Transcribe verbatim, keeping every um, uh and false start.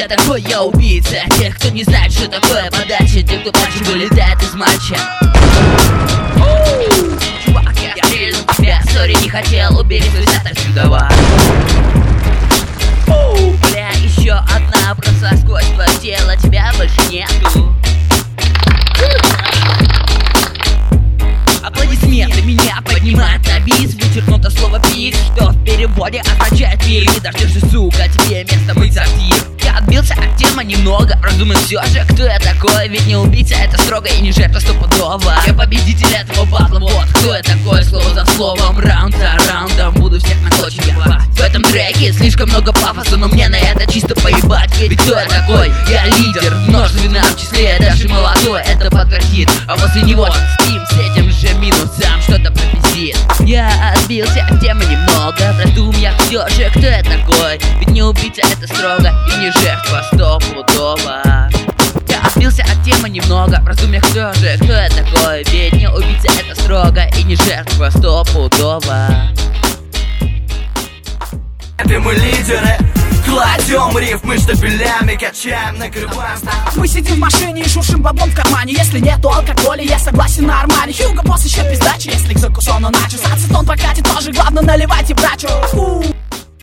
Кто такой я убийца? Тех, кто не знает, что такое подача. Те, кто плачет, вылетает из матча. Чувак, я стрельну в тебя. Сори, не хотел, убери свой сет отсюда. Бля, еще одна прошла сквозь твое тело. Тебя больше нету. Аплодисменты меня поднимают на бис. Вычеркнуто слово пис, что в переводе означает мир. Не дождешься, сука, тебе место быть сортир. Я отбился от темы немного, разумен все же, кто я такой. Ведь не убийца, это строго и не жертва стопудово. Я победитель этого батла, вот кто я такой. Слово за словом, раунд за раундом буду всех на клочья рвать. В этом треке слишком много пафоса, но мне на это чисто поебать. Ведь кто я такой? Я лидер, множественно в числе, даже молодой это подтвердит. А после него Steam с этим же минусом что-то прописит. Я отбился от темы немного, в раздумьях все же, кто я такой. Ведь не убийца, это строго и не жертва стопудово. Я отбился от темы немного, в раздумьях все же, кто я такой. Ведь не убийца, это строго и не жертва стопудово. Это мы лидеры, кладем рифмы штабелями, качаем, накрываем. Мы сидим в машине и шуршим баблом в кармане. Если нету алкоголя, я согласен на Армани. Хьюго босс еще пиздачи, если к закусону начос. Ацетон прокатит тоже, главное наливайте брачу.